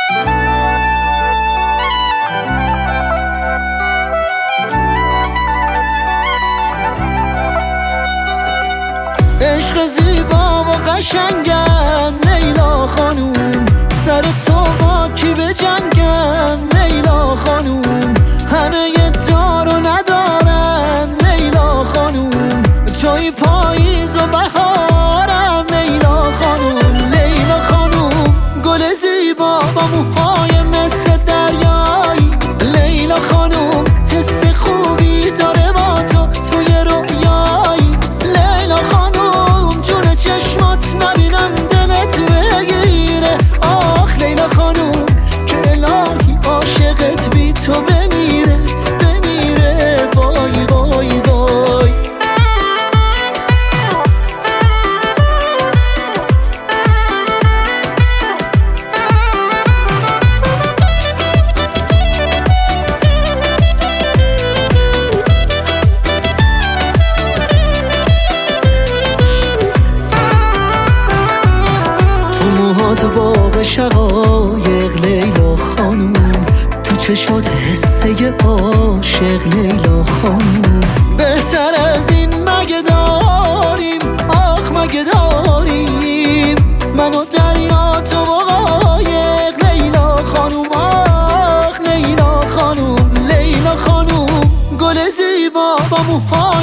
عشق زیبا و قشنگم لیلا خانوم، سر تو با کی به جنگم لیلا خانوم، همه دارو ندارم لیلا خانوم، توی پاییز و بهارم لیلا خانوم. لیلا خانوم گل زیبا با موهای مثل دریایی، لیلا خانوم حس خوبی داره با تو توی رویایی، لیلا خانوم جون چشمات نبینم دلت بگیره، آخ لیلا خانوم که الهی عاشقت بی تو بمیره بمیره، وای وای وای. تو باغ شقایق لیلا خانوم، تو چشات حسه عاشق لیلا خانوم، بهتر از این مگه داریم آخ مگه داریم، من و دریا تو و قایق لیلا خانوم، آخ لیلا خانوم. لیلا خانوم گل زیبا با موهای